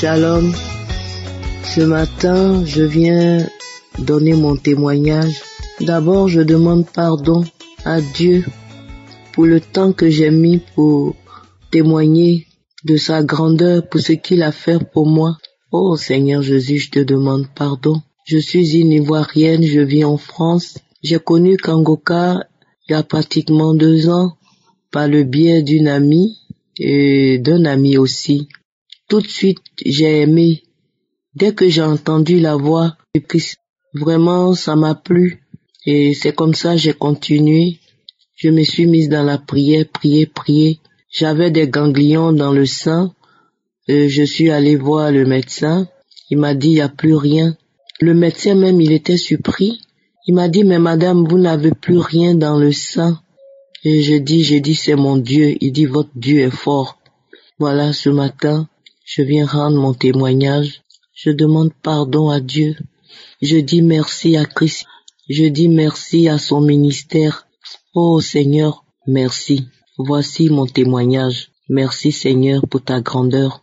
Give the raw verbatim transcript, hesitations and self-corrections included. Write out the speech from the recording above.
Shalom. Ce matin, je viens donner mon témoignage. D'abord, je demande pardon à Dieu pour le temps que j'ai mis pour témoigner de sa grandeur, pour ce qu'il a fait pour moi. Oh Seigneur Jésus, je te demande pardon. Je suis une Ivoirienne, je vis en France. J'ai connu Kangoka il y a pratiquement deux ans par le biais d'une amie et d'un ami aussi. Tout de suite, j'ai aimé. Dès que j'ai entendu la voix du Christ, vraiment, ça m'a plu. Et c'est comme ça, j'ai continué. Je me suis mise dans la prière, prier, prier. J'avais des ganglions dans le sein. Euh, je suis allée voir le médecin. Il m'a dit, il n'y a plus rien. Le médecin même, il était surpris. Il m'a dit, mais madame, vous n'avez plus rien dans le sein. Et je dis, je dis, c'est mon Dieu. Il dit, votre Dieu est fort. Voilà, ce matin, je viens rendre mon témoignage. Je demande pardon à Dieu. Je dis merci à Christ. Je dis merci à son ministère. Oh Seigneur, merci. Voici mon témoignage. Merci Seigneur pour ta grandeur.